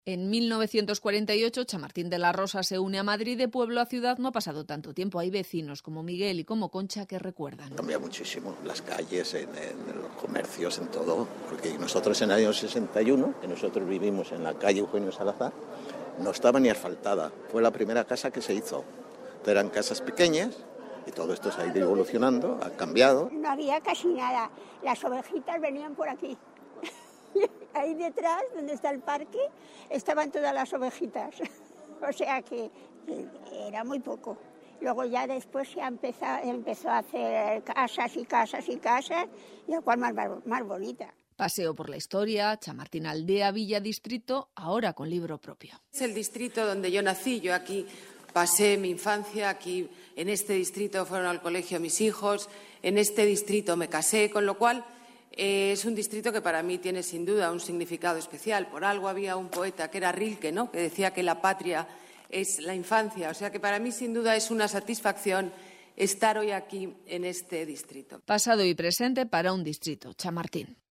En 1948, Chamartín de la Rosa se une a Madrid. De pueblo a ciudad no ha pasado tanto tiempo. Hay vecinos como Miguel y como Concha que recuerdan. Cambia muchísimo, las calles, en los comercios, en todo. Porque nosotros en el año 61, que nosotros vivimos en la calle Eugenio Salazar, no estaba ni asfaltada. Fue la primera casa que se hizo. Eran casas pequeñas y todo esto se ha ido evolucionando, ha cambiado. No había casi nada. Las ovejitas venían por aquí. Ahí detrás, donde está el parque, estaban todas las ovejitas. O sea que era muy poco. Luego ya después se empezó a hacer casas y casas y casas, y la cual más bonita. Paseo por la historia, Chamartín Aldea, Villa, Distrito, ahora con libro propio. Es el distrito donde yo nací. Yo aquí pasé mi infancia, aquí en este distrito fueron al colegio mis hijos, en este distrito me casé, con lo cual es un distrito que para mí tiene sin duda un significado especial. Por algo había un poeta que era Rilke, ¿no?, que decía que la patria es la infancia. O sea que para mí sin duda es una satisfacción estar hoy aquí en este distrito. Pasado y presente para un distrito, Chamartín.